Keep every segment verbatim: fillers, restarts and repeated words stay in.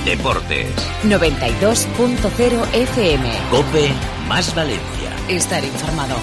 Deportes. noventa y dos punto cero F M. COPE más Valencia. Estar informado.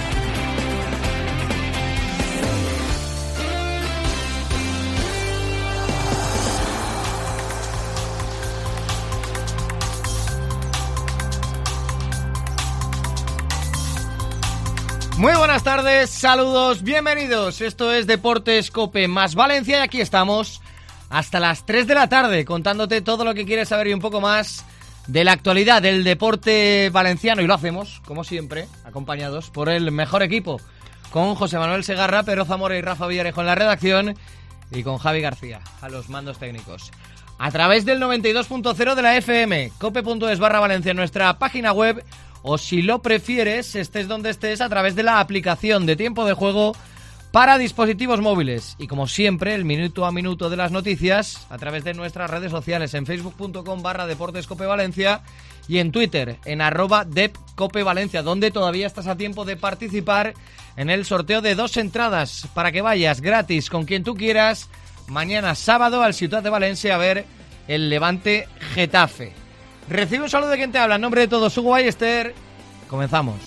Muy buenas tardes, saludos, bienvenidos. Esto es Deportes COPE más Valencia y aquí estamos hasta las tres de la tarde contándote todo lo que quieres saber y un poco más de la actualidad del deporte valenciano. Y lo hacemos, como siempre, acompañados por el mejor equipo, con José Manuel Segarra, Pedro Zamora y Rafa Villarejo en la redacción y con Javi García a los mandos técnicos. A través del noventa y dos punto cero de la F M, cope.es barra Valencia en nuestra página web, o si lo prefieres, estés donde estés, a través de la aplicación de Tiempo de Juego para dispositivos móviles. Y como siempre, el minuto a minuto de las noticias a través de nuestras redes sociales en facebook.com barra Deportes Cope Valencia y en Twitter en arroba depcopevalencia, donde todavía estás a tiempo de participar en el sorteo de dos entradas para que vayas gratis con quien tú quieras mañana sábado al Ciutat de Valencia a ver el Levante Getafe. Recibe un saludo de quien te habla, en nombre de todos, Hugo Ballester. Comenzamos.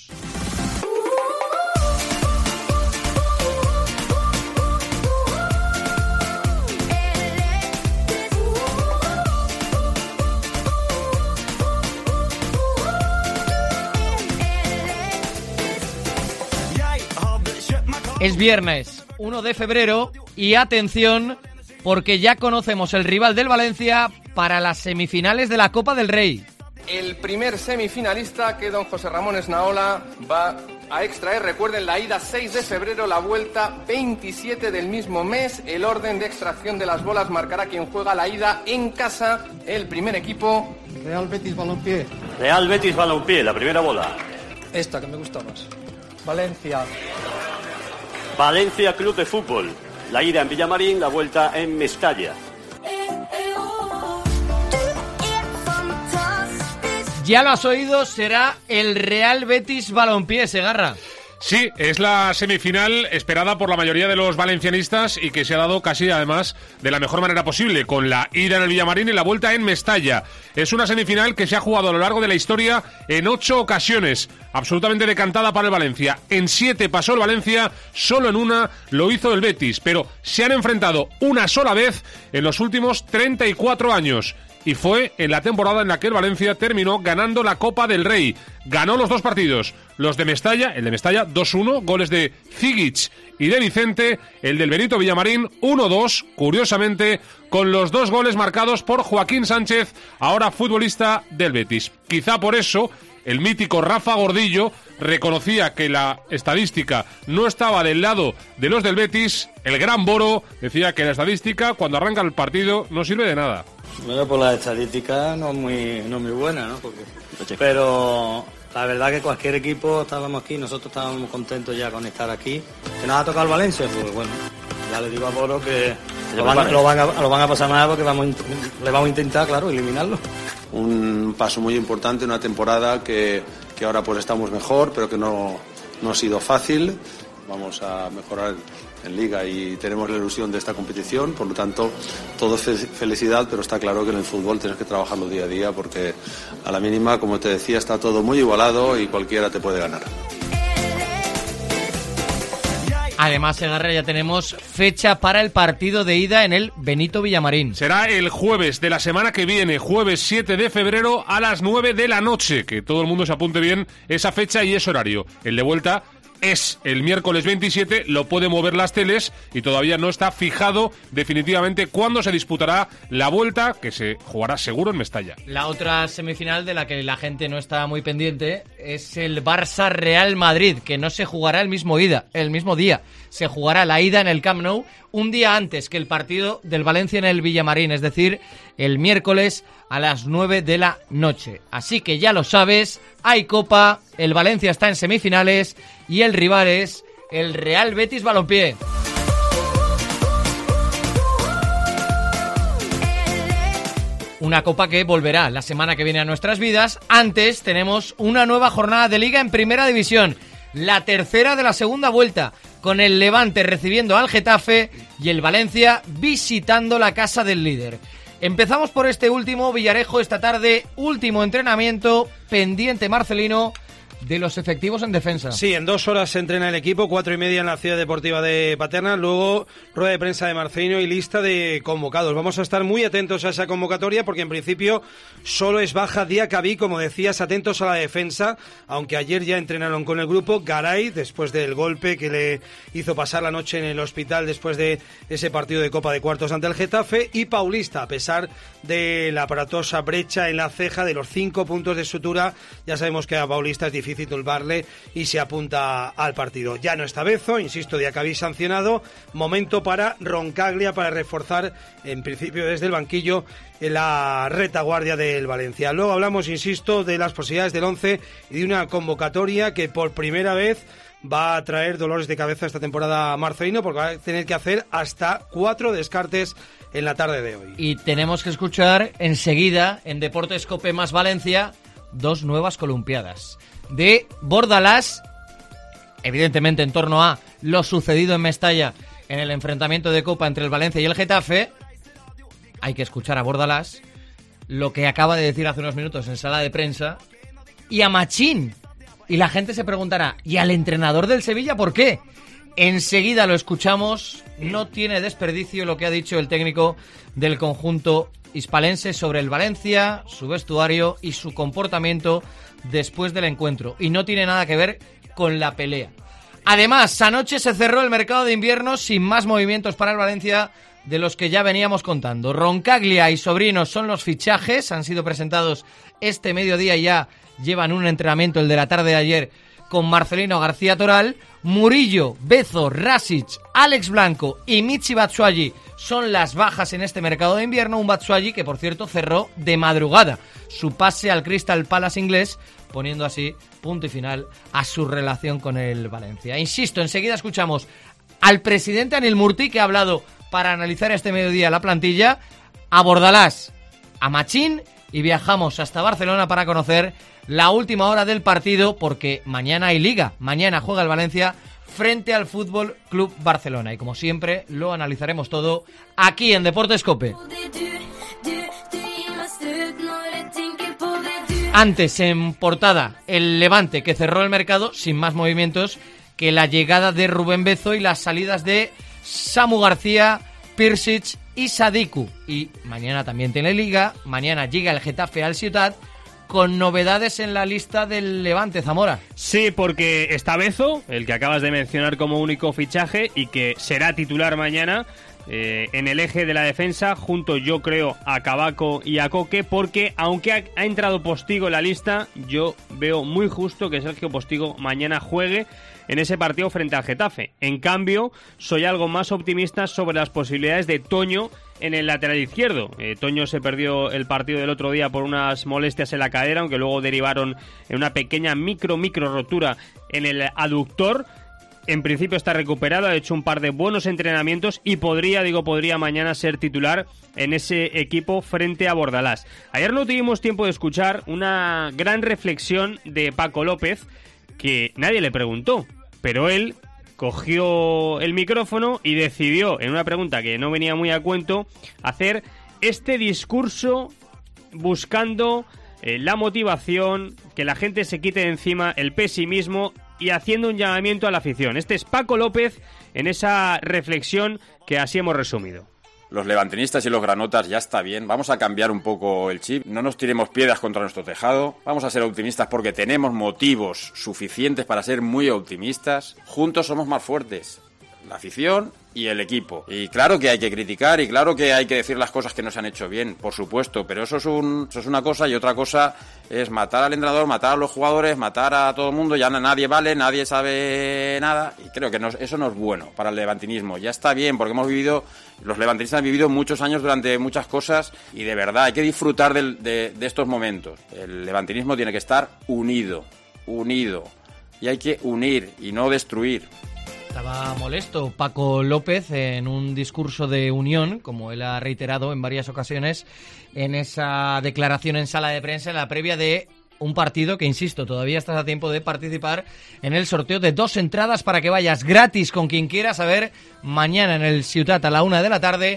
Es viernes, uno de febrero, y atención, porque ya conocemos el rival del Valencia para las semifinales de la Copa del Rey. El primer semifinalista, que don José Ramón Esnaola va a extraer. Recuerden, la ida seis de febrero, la vuelta veintisiete del mismo mes. El orden de extracción de las bolas marcará quien juega la ida en casa. El primer equipo... Real Betis Balompié. Real Betis Balompié, la primera bola. Esta, que me gusta más. Valencia. Valencia Club de Fútbol. La ida en Villamarín, la vuelta en Mestalla. Ya lo has oído, será el Real Betis Balompié, Segarra. Sí, es la semifinal esperada por la mayoría de los valencianistas y que se ha dado casi, además, de la mejor manera posible, con la ida en el Villamarín y la vuelta en Mestalla. Es una semifinal que se ha jugado a lo largo de la historia en ocho ocasiones, absolutamente decantada para el Valencia. En siete pasó el Valencia, solo en una lo hizo el Betis, pero se han enfrentado una sola vez en los últimos treinta y cuatro años. Y fue en la temporada en la que el Valencia terminó ganando la Copa del Rey. Ganó los dos partidos, los de Mestalla, el de Mestalla dos uno, goles de Zigic y de Vicente, el del Benito Villamarín uno dos, curiosamente, con los dos goles marcados por Joaquín Sánchez, ahora futbolista del Betis. Quizá por eso el mítico Rafa Gordillo reconocía que la estadística no estaba del lado de los del Betis. El gran Boro decía que la estadística, cuando arranca el partido, no sirve de nada. Bueno, pues la estadística no es muy, no es muy buena, ¿no? Porque, pero la verdad que cualquier equipo, estábamos aquí, nosotros estábamos contentos ya con estar aquí. Que nos ha tocado el Valencia, pues bueno, ya le digo a Boro que lo van, lo van, a, lo van a pasar mal porque vamos, le vamos a intentar, claro, eliminarlo. Un paso muy importante, una temporada que, que ahora pues estamos mejor, pero que no, no ha sido fácil. Vamos a mejorar en Liga y tenemos la ilusión de esta competición, por lo tanto todo es felicidad, pero está claro que en el fútbol tienes que trabajarlo día a día porque a la mínima, como te decía, está todo muy igualado y cualquiera te puede ganar. Además, Segarra, ya tenemos fecha para el partido de ida en el Benito Villamarín. Será el jueves de la semana que viene, jueves siete de febrero a las nueve de la noche, que todo el mundo se apunte bien esa fecha y ese horario. El de vuelta es el miércoles veintisiete, lo pueden mover las teles y todavía no está fijado definitivamente cuándo se disputará la vuelta, que se jugará seguro en Mestalla. La otra semifinal de la que la gente no está muy pendiente es el Barça-Real Madrid, que no se jugará el mismo ida, el mismo día. Se jugará la ida en el Camp Nou un día antes que el partido del Valencia en el Villamarín, es decir, el miércoles a las nueve de la noche. Así que ya lo sabes, hay Copa, el Valencia está en semifinales y el rival es el Real Betis Balompié. Una Copa que volverá la semana que viene a nuestras vidas. Antes tenemos una nueva jornada de Liga en Primera División, la tercera de la segunda vuelta, con el Levante recibiendo al Getafe y el Valencia visitando la casa del líder. Empezamos por este último, Villarejo, esta tarde, último entrenamiento, pendiente Marcelino de los efectivos en defensa. Sí, en dos horas se entrena el equipo, cuatro y media en la Ciudad Deportiva de Paterna, luego rueda de prensa de Marcelino y lista de convocados. Vamos a estar muy atentos a esa convocatoria porque en principio solo es baja Diacabí, como decías, atentos a la defensa, aunque ayer ya entrenaron con el grupo. Garay, después del golpe que le hizo pasar la noche en el hospital después de ese partido de Copa de Cuartos ante el Getafe, y Paulista, a pesar de la aparatosa brecha en la ceja, de los cinco puntos de sutura, ya sabemos que a Paulista es difícil tulbarle y se apunta al partido. Ya no está Bezo, insisto, Diacabí sancionado. Momento para Roncaglia para reforzar, en principio desde el banquillo, en la retaguardia del Valencia. Luego hablamos, insisto, de las posibilidades del once y de una convocatoria que por primera vez va a traer dolores de cabeza esta temporada Marcelino, porque va a tener que hacer hasta cuatro descartes en la tarde de hoy. Y tenemos que escuchar enseguida en Deportes Cope más Valencia dos nuevas columpiadas de Bordalás, evidentemente en torno a lo sucedido en Mestalla en el enfrentamiento de Copa entre el Valencia y el Getafe. Hay que escuchar a Bordalás, lo que acaba de decir hace unos minutos en sala de prensa, y a Machín. Y la gente se preguntará, ¿y al entrenador del Sevilla por qué? Enseguida lo escuchamos. No tiene desperdicio lo que ha dicho el técnico del conjunto hispalense sobre el Valencia, su vestuario y su comportamiento después del encuentro, y no tiene nada que ver con la pelea. Además, anoche se cerró el mercado de invierno sin más movimientos para el Valencia de los que ya veníamos contando. Roncaglia y Sobrino son los fichajes, han sido presentados este mediodía y ya llevan un entrenamiento, el de la tarde de ayer, con Marcelino García Toral. Murillo, Bezo, Rasic, Alex Blanco y Michi Batshuayi son las bajas en este mercado de invierno. Un Batshuayi que, por cierto, cerró de madrugada su pase al Crystal Palace inglés, poniendo así punto y final a su relación con el Valencia. Insisto, enseguida escuchamos al presidente Anil Murti, que ha hablado para analizar este mediodía la plantilla, a Bordalás, a Machín, y viajamos hasta Barcelona para conocer la última hora del partido, porque mañana hay Liga. Mañana juega el Valencia frente al Fútbol Club Barcelona, y como siempre lo analizaremos todo aquí en Deportes Cope. Antes, en portada, el Levante, que cerró el mercado sin más movimientos que la llegada de Rubén Bezo y las salidas de Samu García, Pirsic y Sadiku. Y mañana también tiene Liga. Mañana llega el Getafe al Ciutat, con novedades en la lista del Levante, Zamora. Sí, porque está Bezo, el que acabas de mencionar como único fichaje, y que será titular mañana eh, en el eje de la defensa, junto, yo creo, a Cabaco y a Coque, porque aunque ha, ha entrado Postigo en la lista, yo veo muy justo que Sergio Postigo mañana juegue en ese partido frente al Getafe. En cambio, soy algo más optimista sobre las posibilidades de Toño en el lateral izquierdo. Eh, Toño se perdió el partido del otro día por unas molestias en la cadera, aunque luego derivaron en una pequeña micro micro rotura en el aductor. En principio está recuperado, ha hecho un par de buenos entrenamientos y podría, digo podría, mañana ser titular en ese equipo frente a Bordalás. Ayer no tuvimos tiempo de escuchar una gran reflexión de Paco López, que nadie le preguntó, pero él cogió el micrófono y decidió, en una pregunta que no venía muy a cuento, hacer este discurso buscando eh, la motivación, que la gente se quite de encima el pesimismo y haciendo un llamamiento a la afición. Este es Paco López en esa reflexión que así hemos resumido. Los levantinistas y los granotas ya está bien, vamos a cambiar un poco el chip, no nos tiremos piedras contra nuestro tejado, vamos a ser optimistas porque tenemos motivos suficientes para ser muy optimistas. Juntos somos más fuertes, la afición y el equipo. Y claro que hay que criticar y claro que hay que decir las cosas que no se han hecho bien, por supuesto, pero eso es, un, eso es una cosa, y otra cosa es matar al entrenador, matar a los jugadores, matar a todo el mundo, ya nadie vale, nadie sabe nada, y creo que no, eso no es bueno para el levantinismo. Ya está bien, porque hemos vivido, los levantinistas han vivido muchos años durante muchas cosas, y de verdad hay que disfrutar de, de, de estos momentos. El levantinismo tiene que estar unido, unido, y hay que unir y no destruir. Estaba molesto Paco López en un discurso de unión, como él ha reiterado en varias ocasiones, en esa declaración en sala de prensa en la previa de un partido que, insisto, todavía estás a tiempo de participar en el sorteo de dos entradas para que vayas gratis con quien quieras a ver mañana en el Ciutat a la una de la tarde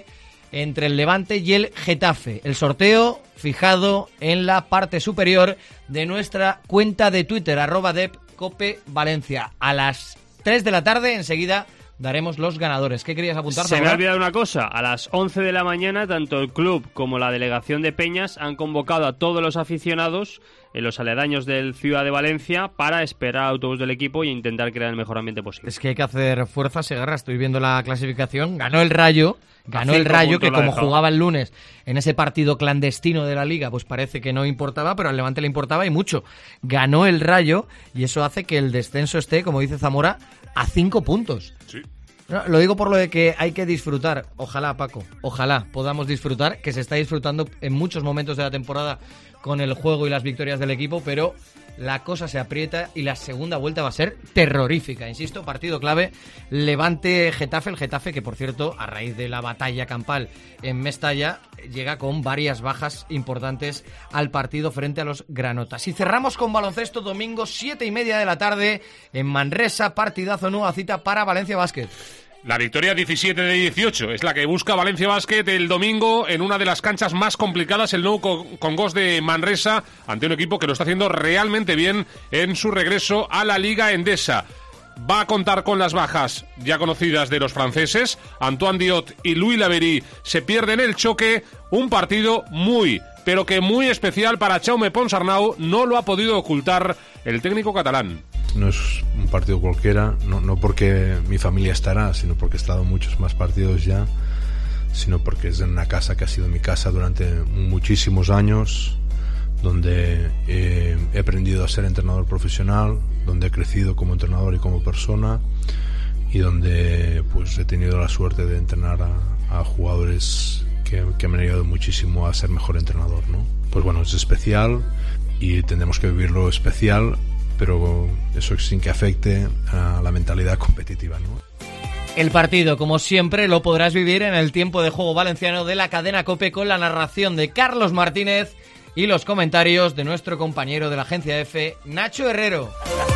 entre el Levante y el Getafe. El sorteo fijado en la parte superior de nuestra cuenta de Twitter, arroba depcope Valencia. A las tres de la tarde, enseguida daremos los ganadores. ¿Qué querías apuntar? Se me ha olvidado una cosa. A las once de la mañana, tanto el club como la delegación de Peñas han convocado a todos los aficionados en los aledaños del Ciudad de Valencia para esperar al autobús del equipo e intentar crear el mejor ambiente posible. Es que hay que hacer fuerza, Segarra. Estoy viendo la clasificación. Ganó el Rayo. Ganó el Rayo, que como jugaba el lunes en ese partido clandestino de la Liga, pues parece que no importaba, pero al Levante le importaba y mucho. Ganó el Rayo y eso hace que el descenso esté, como dice Zamora, a cinco puntos. Sí. No, lo digo por lo de que hay que disfrutar. Ojalá, Paco, ojalá podamos disfrutar, que se está disfrutando en muchos momentos de la temporada con el juego y las victorias del equipo, pero la cosa se aprieta y la segunda vuelta va a ser terrorífica. Insisto, partido clave, Levante-Getafe. El Getafe, que por cierto, a raíz de la batalla campal en Mestalla, llega con varias bajas importantes al partido frente a los granotas. Y cerramos con baloncesto, domingo, siete y media de la tarde, en Manresa, partidazo, nueva cita para Valencia Basket. La victoria diecisiete de dieciocho es la que busca Valencia Basket el domingo en una de las canchas más complicadas, el Nou Congost de Manresa, ante un equipo que lo está haciendo realmente bien en su regreso a la Liga Endesa. Va a contar con las bajas ya conocidas de los franceses. Antoine Diot y Louis Laverie se pierden el choque. Un partido muy, pero que muy especial para Jaume Ponsarnau. No lo ha podido ocultar el técnico catalán. No es un partido cualquiera, no, no porque mi familia estará, sino porque he estado en muchos más partidos ya, sino porque es en una casa que ha sido mi casa durante muchísimos años, donde he, he aprendido a ser entrenador profesional, donde he crecido como entrenador y como persona, y donde pues he tenido la suerte de entrenar a, a jugadores que, que me han ayudado muchísimo a ser mejor entrenador, ¿no? Pues bueno, es especial y tendremos que vivirlo especial, pero eso sin que afecte a la mentalidad competitiva, ¿no? El partido, como siempre, lo podrás vivir en el tiempo de juego valenciano de la cadena COPE con la narración de Carlos Martínez y los comentarios de nuestro compañero de la agencia F, Nacho Herrero.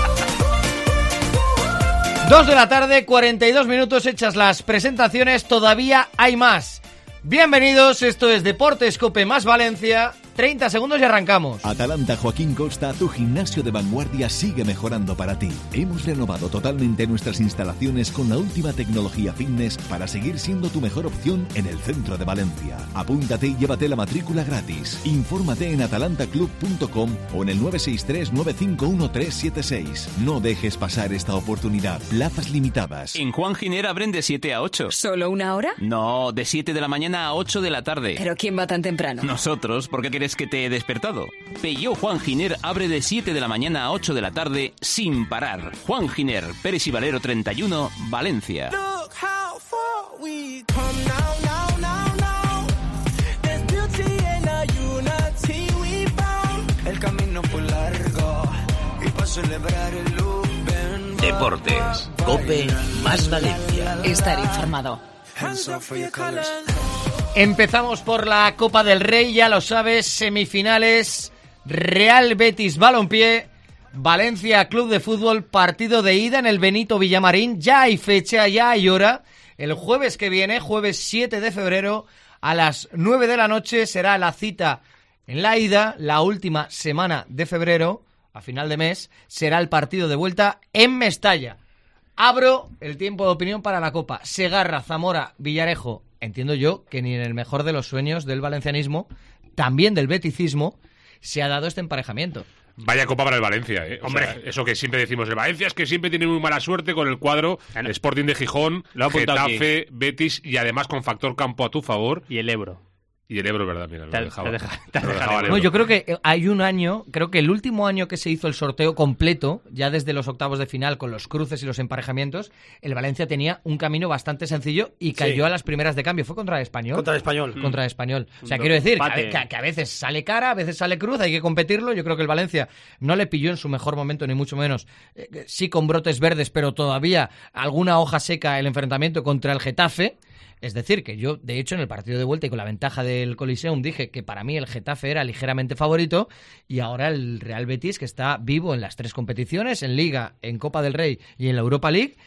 Dos de la tarde, cuarenta y dos minutos hechas las presentaciones, todavía hay más. Bienvenidos, esto es Deportes COPE más Valencia. treinta segundos y arrancamos. Atalanta Joaquín Costa, tu gimnasio de vanguardia sigue mejorando para ti. Hemos renovado totalmente nuestras instalaciones con la última tecnología fitness para seguir siendo tu mejor opción en el centro de Valencia. Apúntate y llévate la matrícula gratis. Infórmate en atalanta club punto com o en el nueve seis tres nueve cinco uno tres siete seis. No dejes pasar esta oportunidad. Plazas limitadas. En Juan Giner abren de siete a ocho. ¿Solo una hora? No, de siete de la mañana a ocho de la tarde. ¿Pero quién va tan temprano? Nosotros, porque quieres que te he despertado. Peugeot Juan Giner abre de siete de la mañana a ocho de la tarde sin parar. Juan Giner, Pérez y Valero treinta y uno, Valencia. El camino fue largo y para celebrar el loop. Deportes, COPE más Valencia. Estar informado. Empezamos por la Copa del Rey, ya lo sabes, semifinales, Real Betis Balompié, Valencia Club de Fútbol, partido de ida en el Benito Villamarín, ya hay fecha, ya hay hora, el jueves que viene, jueves siete de febrero, a las nueve de la noche será la cita en la ida, la última semana de febrero, a final de mes, será el partido de vuelta en Mestalla. Abro el tiempo de opinión para la Copa. Segarra, Zamora, Villarejo. Entiendo yo que ni en el mejor de los sueños del valencianismo, también del beticismo, se ha dado este emparejamiento. Vaya copa para el Valencia, ¿eh? Hombre, o sea, eso que siempre decimos, el Valencia es que siempre tiene muy mala suerte con el cuadro, el Sporting de Gijón, Getafe, aquí. Betis y además con factor campo a tu favor. Y el Ebro. Y el Ebro, ¿verdad? Mira, lo te, dejaba. Te deja, te lo dejaba no, yo creo que hay un año, creo que el último año que se hizo el sorteo completo, ya desde los octavos de final con los cruces y los emparejamientos, el Valencia tenía un camino bastante sencillo y cayó sí. a las primeras de cambio. ¿Fue contra el Español? Contra el Español. Contra el Español. O sea, quiero decir que a, que a veces sale cara, a veces sale cruz, hay que competirlo. Yo creo que el Valencia no le pilló en su mejor momento, ni mucho menos. Eh, sí con brotes verdes, pero todavía alguna hoja seca el enfrentamiento contra el Getafe. Es decir, que yo, de hecho, en el partido de vuelta y con la ventaja del Coliseum dije que para mí el Getafe era ligeramente favorito y ahora el Real Betis, que está vivo en las tres competiciones, en Liga, en Copa del Rey y en la Europa League,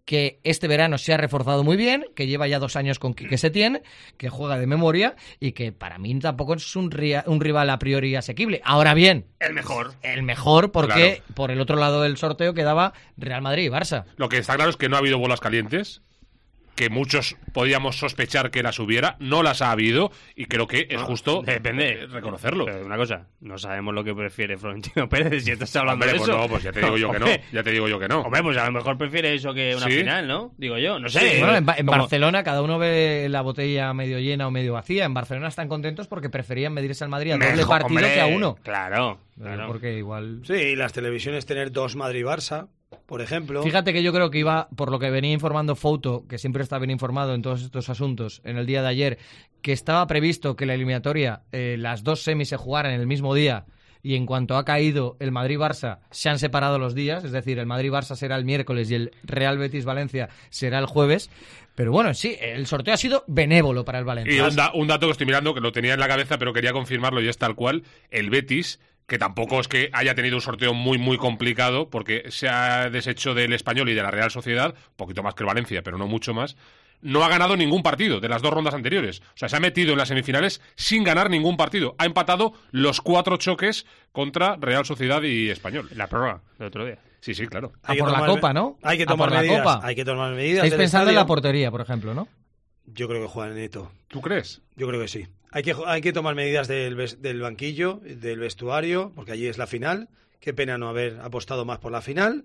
que este verano se ha reforzado muy bien, que lleva ya dos años con Quique Setién, que juega de memoria y que para mí tampoco es un, ria- un rival a priori asequible. Ahora bien, el mejor. El mejor porque Claro. por el otro lado del sorteo quedaba Real Madrid y Barça. Lo que está claro es que no ha habido bolas calientes, que muchos podíamos sospechar que las hubiera, no las ha habido, y creo que es No, justo depende. eh, reconocerlo. Pero una cosa, no sabemos lo que prefiere Florentino Pérez, si estás hablando Hombre, de pues eso. no, pues ya te digo yo que no, Hombre. ya te digo yo que no. Hombre, pues a lo mejor prefiere eso que una ¿Sí? final, ¿no? Digo yo, no sé. Sí, bueno, en, Ba- en Como- Barcelona cada uno ve la botella medio llena o medio vacía. En Barcelona están contentos porque preferían medirse al Madrid a doble Mejor, partido hombre, que a uno. Claro, Eh, claro. Porque igual... Sí, y las televisiones tener dos Madrid-Barça, por ejemplo. Fíjate que yo creo que iba, por lo que venía informando Fouto, que siempre está bien informado en todos estos asuntos, en el día de ayer, que estaba previsto que la eliminatoria, eh, las dos semis se jugaran en el mismo día, y en cuanto ha caído el Madrid-Barça, se han separado los días, es decir, el Madrid-Barça será el miércoles y el Real Betis-Valencia será el jueves. Pero bueno, sí, el sorteo ha sido benévolo para el Valencia. Y un, da- un dato que estoy mirando, que lo tenía en la cabeza, pero quería confirmarlo y es tal cual, el Betis, que tampoco es que haya tenido un sorteo muy, muy complicado, porque se ha deshecho del Español y de la Real Sociedad, un poquito más que el Valencia, pero no mucho más, no ha ganado ningún partido de las dos rondas anteriores. O sea, se ha metido en las semifinales sin ganar ningún partido. Ha empatado los cuatro choques contra Real Sociedad y Español. La prórroga del otro día. Sí, sí, claro. A por la Copa, ¿no? Hay que A tomar por la medidas. Copa. Hay que tomar medidas. Estáis del pensando en la estadio. portería, por ejemplo, ¿no? Yo creo que juega Neto. ¿Tú crees? Yo creo que sí. Hay que, hay que tomar medidas del, ves- del banquillo, del vestuario, porque allí es la final. Qué pena no haber apostado más por la final.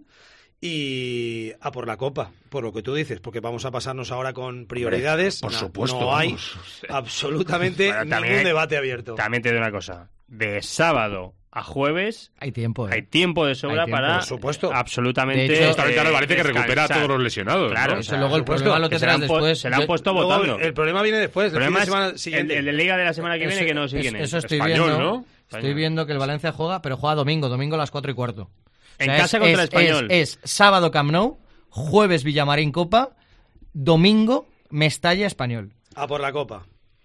Y a por la Copa, por lo que tú dices, porque vamos a pasarnos ahora con prioridades. por No- supuesto, No hay vamos. absolutamente Bueno, ningún también- debate abierto. También te digo una cosa. De sábado a jueves hay tiempo, ¿eh? hay tiempo de sobra Hay tiempo, para por supuesto. absolutamente De hecho, justamente ahora el Valencia que descansar. recupera a todos los lesionados, Claro, ¿no? o Eso sea, luego el por supuesto, problema lo que se tendrás le han pu- después. Se le han Yo- puesto Luego, votando. el problema viene después, El el fin problema de es semana el, siguiente. el de Liga de la semana que viene, Eso- que no sé es- quién es. Eso estoy Español, viendo. ¿no? Estoy viendo que el Valencia juega, pero juega domingo, domingo a las cuatro y cuarto. O En sea, casa es- contra es- Español. Es, es sábado Camp Nou, jueves Villamarín Copa, domingo Mestalla Español. A por la Copa.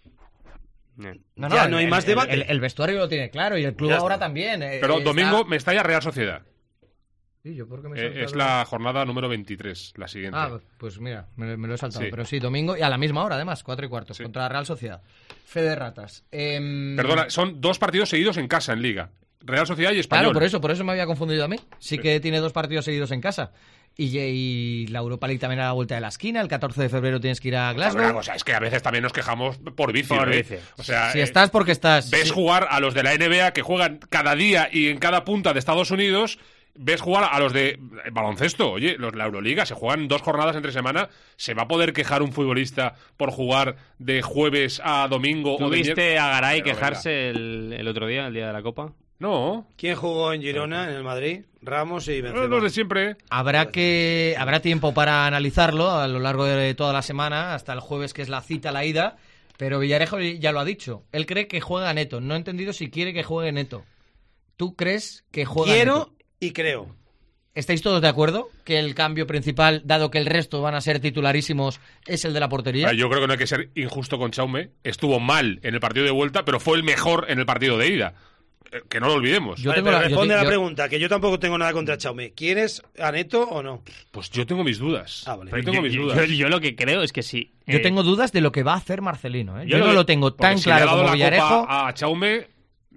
No, Ya el- no hay el- más el- debate. El, el vestuario lo tiene claro y el club Ya ahora está. también. eh, Pero está- domingo Mestalla Real Sociedad. Sí, yo porque me he Eh, saltado- es la jornada número veintitrés, la siguiente. Ah, pues mira, me, me lo he saltado. Sí. Pero sí, domingo y a la misma hora, además, cuatro y cuarto, contra la Real Sociedad. Fe de ratas. Em, Perdona, son dos partidos seguidos en casa en Liga. Real Sociedad y Español. Claro, por eso, por eso me había confundido a mí. Sí que tiene dos partidos seguidos en casa. Y, y la Europa League también a la vuelta de la esquina. El catorce de febrero tienes que ir a Sabe Glasgow. una cosa, es que a veces también nos quejamos por vicio. Por ¿eh? vicio. O sea, Si eh, estás, porque estás. ves Sí. jugar a los de la N B A que juegan cada día y en cada punta de Estados Unidos. Ves jugar a los de eh, baloncesto. Oye, los de la Euroliga se juegan dos jornadas entre semana. ¿Se va a poder quejar un futbolista por jugar de jueves a domingo? ¿Tú o de viste mier- a Garay Pero quejarse el, el otro día, el día de la Copa? No. ¿Quién jugó en Girona, en el Madrid? Ramos y Benzema. venga. Los de siempre. Habrá que habrá tiempo para analizarlo a lo largo de toda la semana, hasta el jueves, que es la cita, la ida. Pero Villarejo ya lo ha dicho. Él cree que juega Neto. No he entendido si quiere que juegue Neto. ¿Tú crees que juega Quiero Neto? y creo. ¿Estáis todos de acuerdo que el cambio principal, dado que el resto van a ser titularísimos, es el de la portería? Ah, Yo creo que no hay que ser injusto con Chaume. Estuvo mal en el partido de vuelta, pero fue el mejor en el partido de ida. Eh, Que no lo olvidemos. Yo Vale, tengo pero la- yo responde te- a la yo- pregunta, que yo tampoco tengo nada contra Chaume. ¿Quieres a Neto o no? Pues yo tengo mis dudas. Ah, vale. Yo tengo yo, mis yo- dudas. yo- yo lo que creo es que sí. Yo Eh, tengo dudas de lo que va a hacer Marcelino. ¿eh? Yo, yo lo no que- lo tengo Porque tan si le ha claro dado como la Villarejo. copa a Chaume.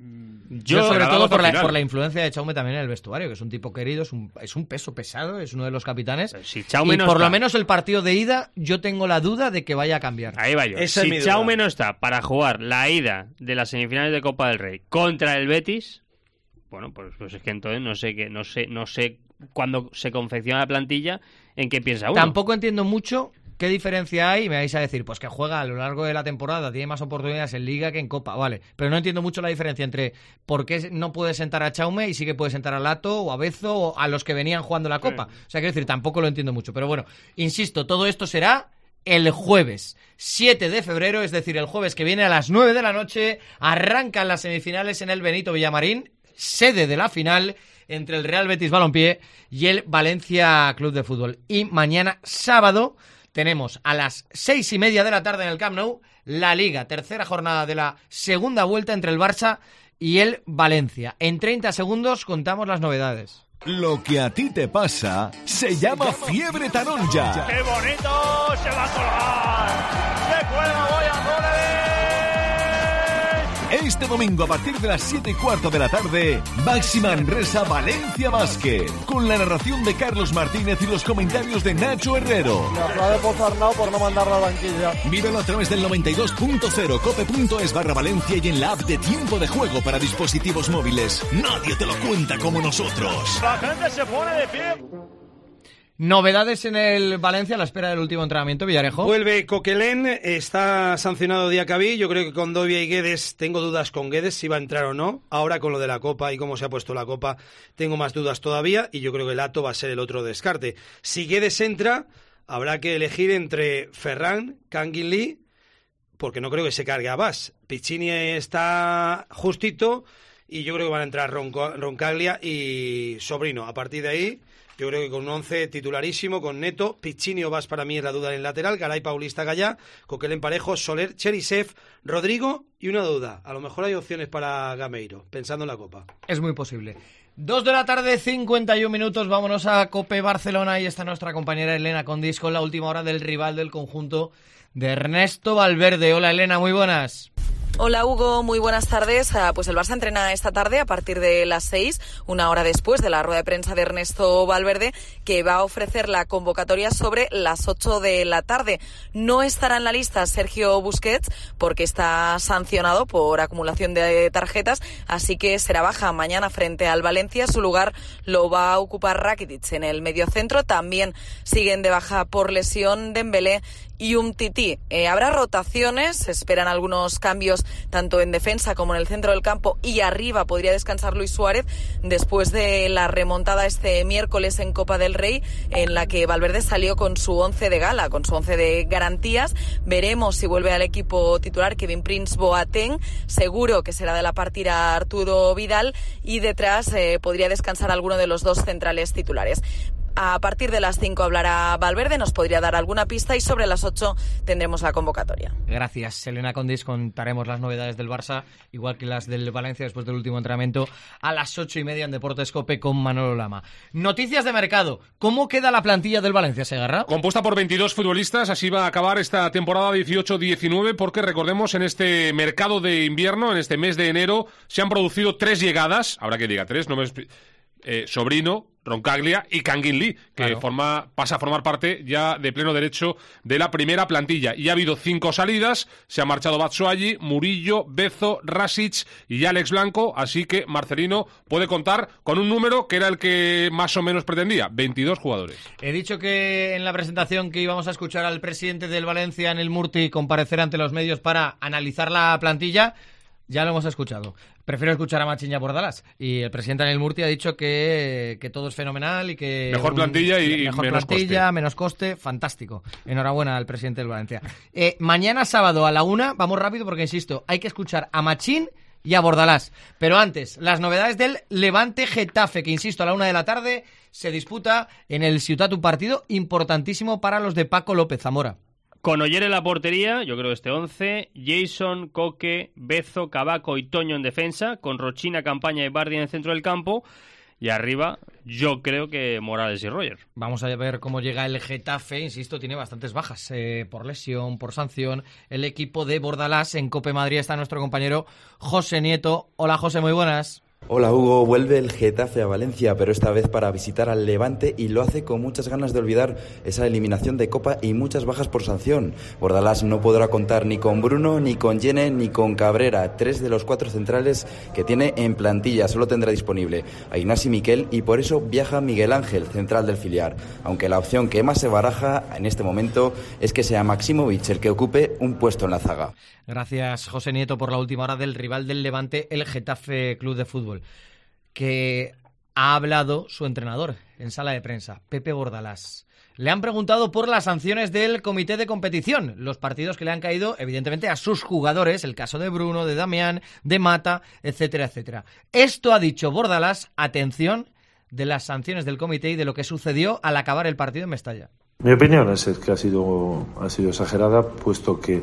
Yo, se sobre la ha todo dado por hasta la, final. por la influencia de Chaume también en el vestuario, que es un tipo querido, es un, es un peso pesado, es uno de los capitanes. Si Chaume y no por está- lo menos el partido de ida, yo tengo la duda de que vaya a cambiar. Ahí va yo. Esa es mi Si duda. Chaume no está para jugar la ida de las semifinales de Copa del Rey contra el Betis, bueno, pues, pues es que entonces no sé qué, no sé, no sé cuándo se confecciona la plantilla en qué piensa uno. Tampoco entiendo mucho qué diferencia hay, me vais a decir, pues que juega a lo largo de la temporada, tiene más oportunidades en Liga que en Copa, vale. Pero no entiendo mucho la diferencia entre por qué no puede sentar a Chaume y sí que puede sentar a Lato o a Bezo o a los que venían jugando la Copa. O sea, quiero decir, tampoco lo entiendo mucho. Pero bueno, insisto, todo esto será el jueves siete de febrero, es decir, el jueves que viene a las nueve de la noche, arrancan las semifinales en el Benito Villamarín, sede de la final entre el Real Betis Balompié y el Valencia Club de Fútbol. Y mañana sábado tenemos a las seis y media de la tarde en el Camp Nou la Liga, tercera jornada de la segunda vuelta entre el Barça y el Valencia. En treinta segundos contamos las novedades. Lo que a ti te pasa se llama fiebre taronja. ¡Qué bonito! ¡Se va a colgar! ¡Se cuelga Boyan Gómez! Este domingo a partir de las siete y cuarto de la tarde, Baxi Manresa Valencia Basket, con la narración de Carlos Martínez y los comentarios de Nacho Herrero. La jugada de Pozarnau por no mandarla a la banquilla. Vívelo a través del noventa y dos punto cero, cope punto es barra Valencia y en la app de Tiempo de Juego para dispositivos móviles. Nadie te lo cuenta como nosotros. La gente se pone de pie. Novedades en el Valencia a la espera del último entrenamiento, Villarejo. Vuelve Coquelin, está sancionado Diacabí. Yo creo que con Dobia y Guedes tengo dudas con Guedes si va a entrar o no. Ahora con lo de la Copa y cómo se ha puesto la Copa tengo más dudas todavía y yo creo que Lato va a ser el otro descarte. Si Guedes entra, habrá que elegir entre Ferran, Kangin Lee, porque no creo que se cargue a Bas. Piccini está justito y yo creo que van a entrar Ronco, Roncaglia y Sobrino. A partir de ahí, yo creo que con un once titularísimo, con Neto, Piccini o Bas para mí es la duda en el lateral, Garay, Paulista, Gallá, Coquelin Parejo, Soler, Cherisev, Rodrigo y una duda. A lo mejor hay opciones para Gameiro, pensando en la Copa. Es muy posible. Dos de la tarde, cincuenta y un minutos, vámonos a Cope Barcelona y está nuestra compañera Elena Condis con la última hora del rival del conjunto de Ernesto Valverde. Hola Elena, muy buenas. Hola Hugo, muy buenas tardes. Pues el Barça entrena esta tarde a partir de las seis, una hora después de la rueda de prensa de Ernesto Valverde, que va a ofrecer la convocatoria sobre las ocho de la tarde. No estará en la lista Sergio Busquets porque está sancionado por acumulación de tarjetas, así que será baja mañana frente al Valencia. Su lugar lo va a ocupar Rakitic en el mediocentro. También siguen de baja por lesión Dembélé y Umtiti. Eh, habrá rotaciones, se esperan algunos cambios tanto en defensa como en el centro del campo y arriba podría descansar Luis Suárez después de la remontada este miércoles en Copa del Rey en la que Valverde salió con su once de gala, con su once de garantías. Veremos si vuelve al equipo titular Kevin Prince Boateng, seguro que será de la partida Arturo Vidal y detrás eh, podría descansar alguno de los dos centrales titulares. A partir de las cinco hablará Valverde, nos podría dar alguna pista y sobre las ocho tendremos la convocatoria. Gracias, Elena Condis. Contaremos las novedades del Barça, igual que las del Valencia después del último entrenamiento, a las ocho y media en Deportes Cope con Manolo Lama. Noticias de mercado. ¿Cómo queda la plantilla del Valencia, Segarra? Compuesta por veintidós futbolistas, así va a acabar esta temporada dieciocho diecinueve, porque recordemos, en este mercado de invierno, en este mes de enero, se han producido tres llegadas, habrá que diga tres, no me... Eh, Sobrino, Roncaglia y Kangin Lee, que claro. forma, pasa a formar parte ya de pleno derecho de la primera plantilla. Y ha habido cinco salidas, se ha marchado Batshuayi, Murillo, Bezo, Rasic y Alex Blanco, así que Marcelino puede contar con un número que era el que más o menos pretendía, veintidós jugadores. He dicho que en la presentación que íbamos a escuchar al presidente del Valencia en el Murti comparecer ante los medios para analizar la plantilla. Ya lo hemos escuchado. Prefiero escuchar a Machín y a Bordalás. Y el presidente Anel Murti ha dicho que, que todo es fenomenal y que... Mejor plantilla un, y mejor menos plantilla, coste. menos coste. Fantástico. Enhorabuena al presidente del Valencia. Eh, mañana sábado a la una, vamos rápido porque, insisto, hay que escuchar a Machín y a Bordalás. Pero antes, las novedades del Levante Getafe, que, insisto, a la una de la tarde se disputa en el Ciutat, un partido importantísimo para los de Paco López Zamora. Con Oyer en la portería, yo creo este once, Jason, Coque, Bezo, Cavaco y Toño en defensa, con Rochina, Campaña y Bardi en el centro del campo, y arriba yo creo que Morales y Roger. Vamos a ver cómo llega el Getafe, insisto, tiene bastantes bajas, eh, por lesión, por sanción. El equipo de Bordalás en Cope Madrid está nuestro compañero José Nieto. Hola José, muy buenas. Hola Hugo, vuelve el Getafe a Valencia, pero esta vez para visitar al Levante y lo hace con muchas ganas de olvidar esa eliminación de Copa y muchas bajas por sanción. Bordalás no podrá contar ni con Bruno, ni con Yene, ni con Cabrera, tres de los cuatro centrales que tiene en plantilla. Solo tendrá disponible a Ignasi Miquel y por eso viaja Miguel Ángel, central del filial. Aunque la opción que más se baraja en este momento es que sea Maximovic el que ocupe un puesto en la zaga. Gracias José Nieto por la última hora del rival del Levante, el Getafe Club de Fútbol, que ha hablado su entrenador en sala de prensa, Pepe Bordalás. Le han preguntado por las sanciones del comité de competición, los partidos que le han caído, evidentemente, a sus jugadores, el caso de Bruno, de Damián, de Mata, etcétera, etcétera. Esto ha dicho Bordalás, atención, de las sanciones del comité y de lo que sucedió al acabar el partido en Mestalla. Mi opinión es que ha sido, ha sido exagerada, puesto que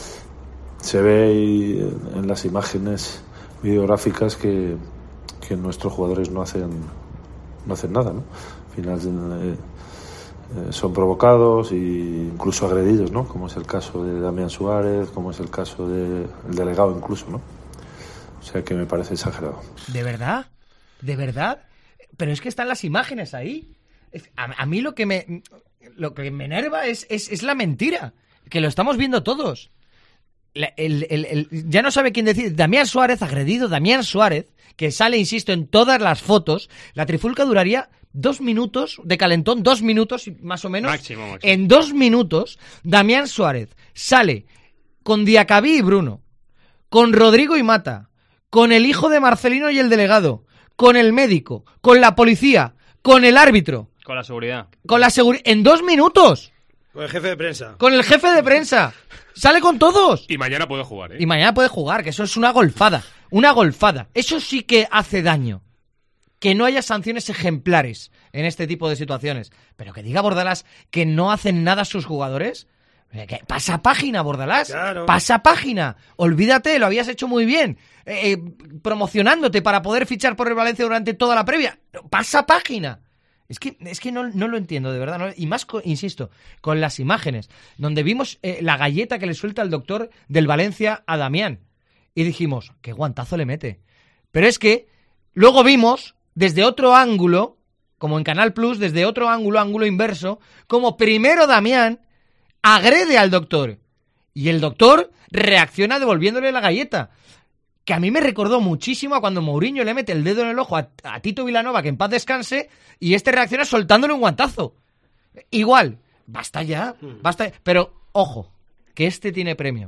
se ve en las imágenes videográficas que, que nuestros jugadores no hacen no hacen nada, ¿no? Al final eh, eh, son provocados e incluso agredidos, ¿no? Como es el caso de Damián Suárez, como es el caso del delegado incluso, ¿no? O sea que me parece exagerado. ¿De verdad? ¿De verdad? Pero es que están las imágenes ahí. A, a mí lo que me lo que me enerva es, es, es la mentira, que lo estamos viendo todos. La, el, el, el, ya no sabe quién decir. Damián Suárez, agredido, Damián Suárez, que sale, insisto, en todas las fotos. La trifulca duraría dos minutos de calentón, dos minutos más o menos. Máximo, máximo. En dos minutos, Damián Suárez sale con Diacabí y Bruno, con Rodrigo y Mata, con el hijo de Marcelino y el delegado, con el médico, con la policía, con el árbitro. Con la seguridad. Con la seguridad. En dos minutos. Con el jefe de prensa. Con el jefe de prensa. Sale con todos. Y mañana puede jugar, ¿eh? Y mañana puede jugar, que eso es una golfada. Una golfada. Eso sí que hace daño. Que no haya sanciones ejemplares en este tipo de situaciones. Pero que diga Bordalás que no hacen nada sus jugadores. ¿Qué? Pasa página, Bordalás. Claro. Pasa página. Olvídate, lo habías hecho muy bien. Eh, eh, promocionándote para poder fichar por el Valencia durante toda la previa. Pasa página. Es que, es que no, no lo entiendo, de verdad. ¿no? Y más, con, insisto, con las imágenes, donde vimos eh, la galleta que le suelta el doctor del Valencia a Damián. Y dijimos, qué guantazo le mete. Pero es que luego vimos, desde otro ángulo, como en Canal Plus, desde otro ángulo, ángulo inverso, como primero Damián agrede al doctor. Y el doctor reacciona devolviéndole la galleta. Que a mí me recordó muchísimo a cuando Mourinho le mete el dedo en el ojo a, a Tito Vilanova, que en paz descanse, y este reacciona soltándole un guantazo. Igual, basta ya, basta. Pero, ojo, que este tiene premio.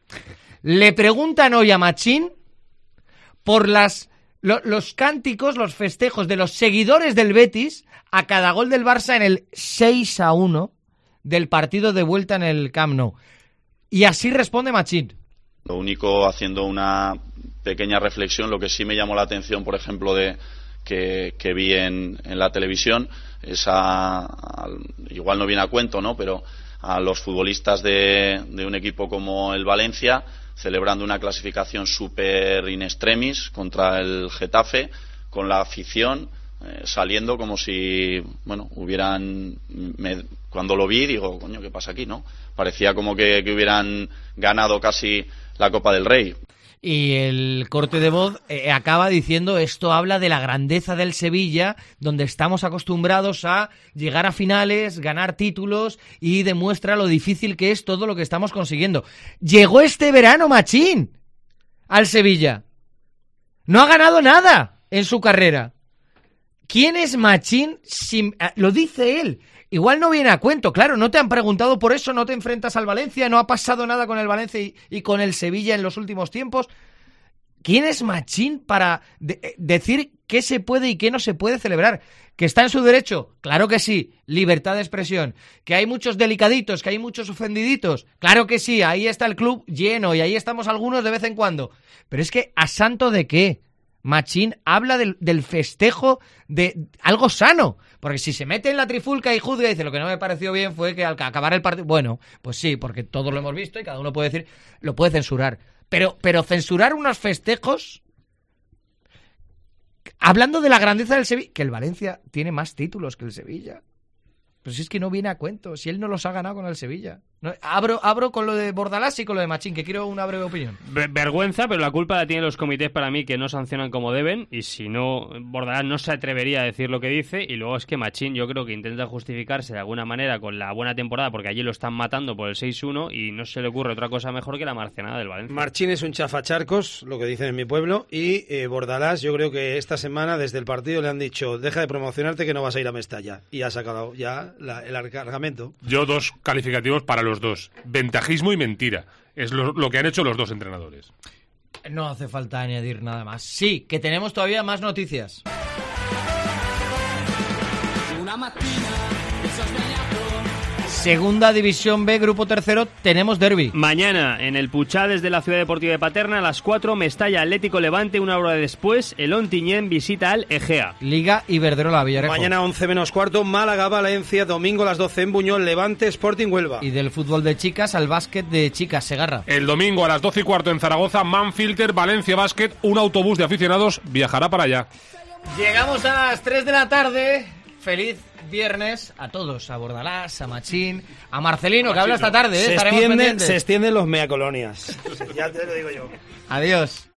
Le preguntan hoy a Machín por las lo, los cánticos, los festejos de los seguidores del Betis a cada gol del Barça en el seis a uno del partido de vuelta en el Camp Nou. Y así responde Machín. Lo único, haciendo una pequeña reflexión, lo que sí me llamó la atención, por ejemplo, de que, que vi en, en la televisión, es a, a, igual no viene a cuento, ¿no? Pero a los futbolistas de, de un equipo como el Valencia, celebrando una clasificación súper in extremis contra el Getafe, con la afición eh, saliendo como si, bueno, hubieran... Me, cuando lo vi, digo, coño, ¿qué pasa aquí, no? Parecía como que, que hubieran ganado casi la Copa del Rey. Y el corte de voz eh, acaba diciendo, esto habla de la grandeza del Sevilla, donde estamos acostumbrados a llegar a finales, ganar títulos, y demuestra lo difícil que es todo lo que estamos consiguiendo. Llegó este verano Machín al Sevilla. No ha ganado nada en su carrera. ¿Quién es Machín? Sin... Lo dice él. Igual no viene a cuento, claro, no te han preguntado por eso, no te enfrentas al Valencia, no ha pasado nada con el Valencia y, y con el Sevilla en los últimos tiempos. ¿Quién es Machín para de- decir qué se puede y qué no se puede celebrar? ¿Que está en su derecho? Claro que sí, libertad de expresión. ¿Que hay muchos delicaditos, que hay muchos ofendiditos? Claro que sí, ahí está el club lleno y ahí estamos algunos de vez en cuando. Pero es que, ¿a santo de qué? Machín habla del, del festejo de algo sano, porque si se mete en la trifulca y juzga y dice lo que no me pareció bien fue que al acabar el partido, bueno, pues sí, porque todos lo hemos visto y cada uno puede decir, lo puede censurar, pero, pero censurar unos festejos hablando de la grandeza del Sevilla, que el Valencia tiene más títulos que el Sevilla, pero si es que no viene a cuento, si él no los ha ganado con el Sevilla. No, abro, abro con lo de Bordalás y con lo de Machín, que quiero una breve opinión. Ver- Vergüenza, pero la culpa la tienen los comités para mí, que no sancionan como deben, y si no, Bordalás no se atrevería a decir lo que dice, y luego es que Machín yo creo que intenta justificarse de alguna manera con la buena temporada, porque allí lo están matando por el seis uno, y no se le ocurre otra cosa mejor que la marcianada del Valencia. Machín es un chafacharcos, lo que dicen en mi pueblo, y eh, Bordalás, yo creo que esta semana desde el partido le han dicho, deja de promocionarte que no vas a ir a Mestalla, y ha sacado ya la, el cargamento. Yo dos calificativos para los dos. Ventajismo y mentira. Es lo, lo que han hecho los dos entrenadores. No hace falta añadir nada más. Sí, que tenemos todavía más noticias. Una mattina mi sono svegliato. Segunda División B, Grupo Tercero, tenemos derbi. Mañana, en el Puchá, desde la Ciudad Deportiva de Paterna, a las cuatro, Mestalla Atlético Levante. Una hora después, el Ontinyent visita al Egea. Liga Iberdrola Villarejo. Mañana once menos cuarto, Málaga Valencia. Domingo a las doce en Buñol, Levante Sporting Huelva. Y del fútbol de chicas al básquet de chicas, Segarra. El domingo a las doce y cuarto en Zaragoza, Manfilter, Valencia Basket. Un autobús de aficionados viajará para allá. Llegamos a las tres de la tarde. Feliz viernes a todos, a Bordalás, a Machín, a Marcelino, que habla esta tarde, ¿eh? Se Estaremos extienden, pendientes. se extienden los meacolonias. Ya te lo digo yo. Adiós.